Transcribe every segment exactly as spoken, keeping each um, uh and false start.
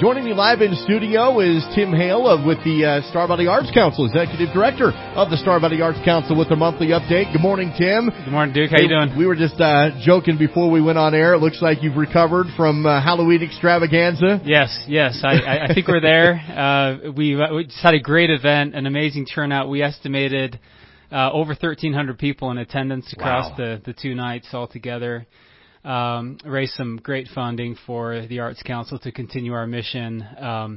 Joining me live in studio is Tim Hale of, with the uh, Star Valley Arts Council, Executive Director of the Star Valley Arts Council with their monthly update. Good morning, Tim. Good morning, Duke. How you doing? We were just uh, joking before we went on air. It looks like you've recovered from uh, Halloween extravaganza. Yes, yes. I, I, I think we're there. Uh, we, we just had a great event, an amazing turnout. We estimated uh, over thirteen hundred people in attendance across wow. the, the two nights altogether. Um, raised some great funding for the Arts Council to continue our mission. Um,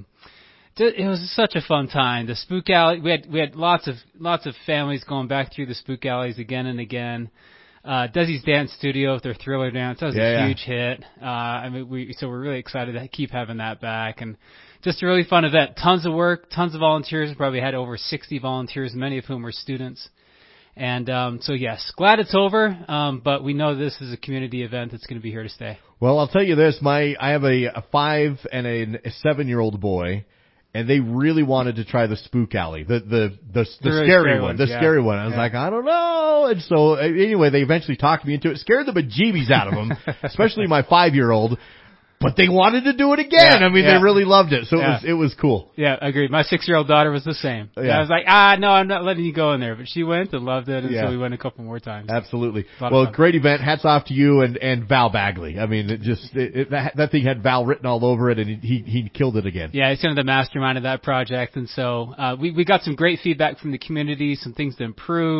it was such a fun time. The Spook Alley, we had we had lots of lots of families going back through the Spook Alleys again and again. Uh, Desi's Dance Studio with their Thriller Dance, that was yeah, a huge yeah. hit. Uh, I mean, we so we're really excited to keep having that back, and just a really fun event. Tons of work, tons of volunteers. We probably had over sixty volunteers, many of whom were students. And um, so, yes, glad it's over, um, but we know this is a community event that's going to be here to stay. Well, I'll tell you this. My I have a, a five and a, a seven-year-old boy, and they really wanted to try the Spook Alley, the the the, the really scary, scary one, ones, the yeah. scary one. I was yeah. like, I don't know. And so, anyway, they eventually talked me into it. Scared the bejeebies out of them, especially my five-year-old. But they wanted to do it again. Yeah, I mean, yeah. they really loved it. So yeah. it was, it was cool. Yeah, agreed. My six-year-old daughter was the same. Yeah. I was like, ah, no, I'm not letting you go in there. But she went and loved it, and yeah. so we went a couple more times. Absolutely. Well, great event. Hats off to you and, and Val Bagley. I mean, it just, it, it, that, that thing had Val written all over it, and he, he killed it again. Yeah, he's kind of the mastermind of that project. And so, uh, we, we got some great feedback from the community, some things to improve.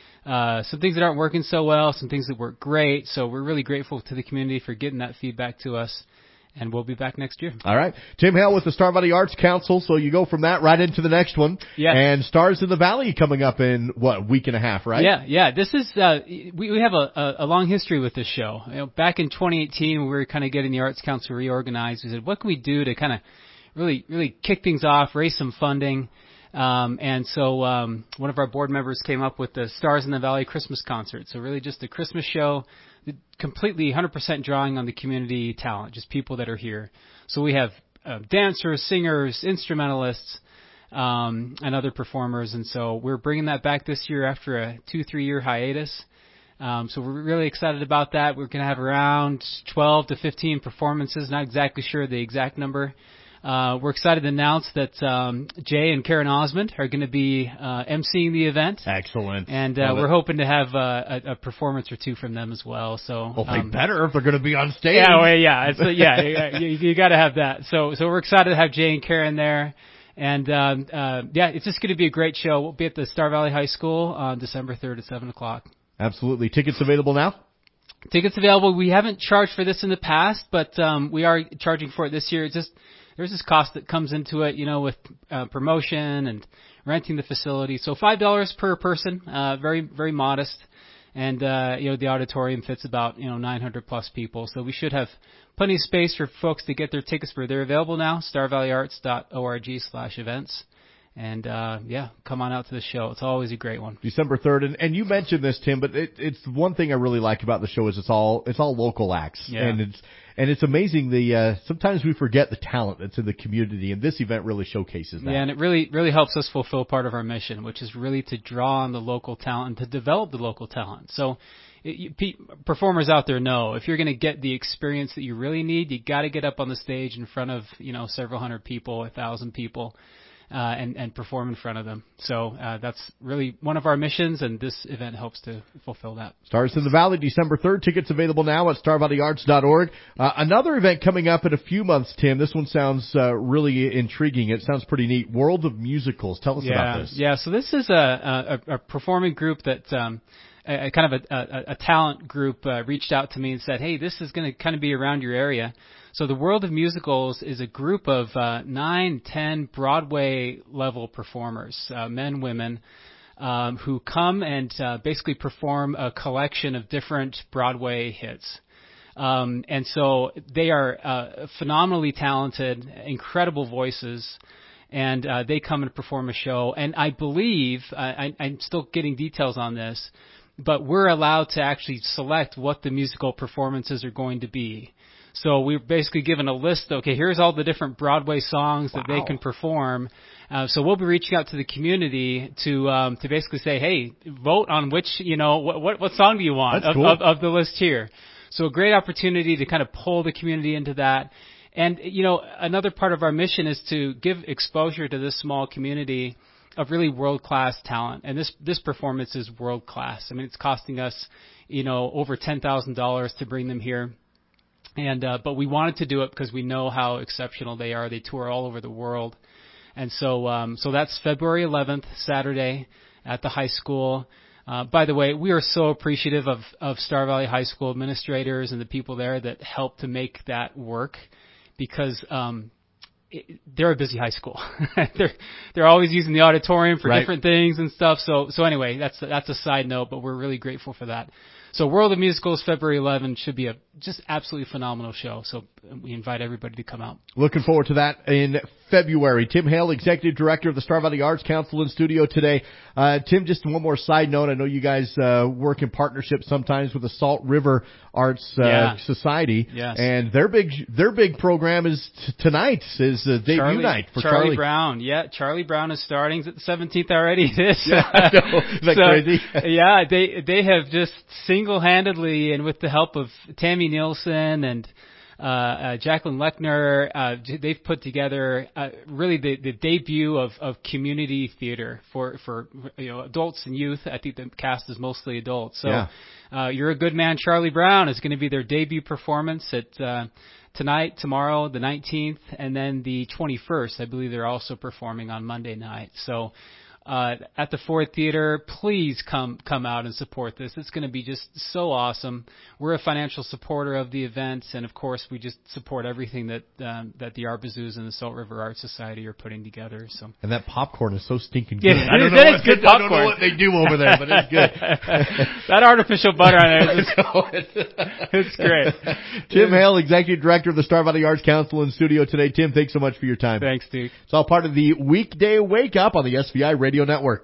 Uh, some things that aren't working so well, some things that work great. So we're really grateful to the community for getting that feedback to us. And we'll be back next year. All right. Tim Hale with the Star Valley Arts Council. So you go from that right into the next one. Yeah. And Stars in the Valley coming up in, what, a week and a half, right? Yeah, yeah. This is, uh, we, we have a, a long history with this show. You know, back in twenty eighteen, when we were kind of getting the Arts Council reorganized, we said, what can we do to kind of really, really kick things off, raise some funding? Um, and so, um, one of our board members came up with the Stars in the Valley Christmas concert. So really just a Christmas show, completely one hundred percent drawing on the community talent, just people that are here. So we have uh, dancers, singers, instrumentalists, um, and other performers. And so we're bringing that back this year after a two, three year hiatus. Um, so we're really excited about that. We're going to have around twelve to fifteen performances, not exactly sure the exact number. Uh, we're excited to announce that um, Jay and Karen Osmond are going to be uh, emceeing the event. Excellent. And uh, we're hoping to have uh, a, a performance or two from them as well. So, well, they um, better if they're going to be on stage. Yeah, well, yeah, it's, yeah, you, you got to have that. So, so we're excited to have Jay and Karen there. And um, uh, yeah, it's just going to be a great show. We'll be at the Star Valley High School on December third at seven o'clock. Absolutely. Tickets available now? Tickets available. We haven't charged for this in the past, but um, we are charging for it this year. It's just there's this cost that comes into it, you know, with uh, promotion and renting the facility. So five dollars per person, uh, very, very modest. And, uh, you know, the auditorium fits about, you know, nine hundred plus people. So we should have plenty of space for folks to get their tickets for. They're available now, star valley arts dot org slash events. And, uh, yeah, come on out to the show. It's always a great one. December third. And, and you mentioned this, Tim, but it, it's one thing I really like about the show is it's all, it's all local acts. Yeah. And it's, and it's amazing the, uh, sometimes we forget the talent that's in the community, and this event really showcases that. Yeah, and it really, really helps us fulfill part of our mission, which is really to draw on the local talent and to develop the local talent. So, it, you, pe- performers out there know if you're going to get the experience that you really need, you got to get up on the stage in front of, you know, several hundred people, a thousand people. Uh, and, and perform in front of them. So uh, that's really one of our missions, and this event helps to fulfill that. Stars in the Valley, December third. Tickets available now at star valley arts dot org. Uh, another event coming up in a few months, Tim. This one sounds uh, really intriguing. It sounds pretty neat. World of Musicals. Tell us yeah, about this. Yeah, so this is a, a, a performing group that um, a, a kind of a, a, a talent group uh, reached out to me and said, hey, this is going to kind of be around your area. So the World of Musicals is a group of uh, nine, ten Broadway-level performers, uh, men, women, um, who come and uh, basically perform a collection of different Broadway hits. Um, and so they are uh, phenomenally talented, incredible voices, and uh, they come and perform a show. And I believe, uh, I, I'm still getting details on this, but we're allowed to actually select what the musical performances are going to be. So we're basically given a list. Okay, here's all the different Broadway songs that wow. they can perform. Uh, so we'll be reaching out to the community to um, to basically say, hey, vote on which, you know, what what, what song do you want of, cool. of, of the list here. So a great opportunity to kind of pull the community into that. And, you know, another part of our mission is to give exposure to this small community of really world-class talent. And this, this performance is world-class. I mean, it's costing us, you know, over ten thousand dollars to bring them here. And, uh, but we wanted to do it because we know how exceptional they are. They tour all over the world. And so, um, so that's February eleventh, Saturday at the high school. Uh, by the way, we are so appreciative of, of Star Valley High School administrators and the people there that helped to make that work, because, um, it, they're a busy high school. they're, they're always using the auditorium for right. different things and stuff. So, so anyway, that's, that's a side note, but we're really grateful for that. So World of Musicals, February eleventh, should be a just absolutely phenomenal show. So we invite everybody to come out. Looking forward to that in February. Tim Hale, Executive Director of the Star Valley Arts Council, in studio today. Uh, Tim, just one more side note. I know you guys uh, work in partnership sometimes with the Salt River Arts uh, yeah. Society. Yes. And their big their big program is t- tonight, is uh, debut Charlie, night for Charlie. Charlie Brown. Yeah, Charlie Brown is starting at the seventeenth already. It is. Yeah, I know. Isn't that so, crazy? yeah, they they have just single-handedly, and with the help of Tammy Nielsen and uh, uh Jacqueline Lechner, uh, they've put together uh, really the, the debut of, of community theater for, for you know adults and youth. I think the cast is mostly adults. So Yeah. uh, You're a Good Man, Charlie Brown is going to be their debut performance at uh, tonight, tomorrow, the nineteenth, and then the twenty-first. I believe they're also performing on Monday night. So uh, at the Ford Theater, please come come out and support this. It's going to be just so awesome. We're a financial supporter of the event, and of course, we just support everything that um, that the Art Bazoos and the Salt River Arts Society are putting together. So, and that popcorn is so stinking good. Yeah, I don't it know is what, good I don't know popcorn. what they do over there, but it's good. That artificial butter on there is just, it's great. Tim Hale, Executive Director of the Star Valley Arts Council, in studio today. Tim, thanks so much for your time. Thanks, Duke. It's all part of the Weekday Wake Up on the S V I Radio Network.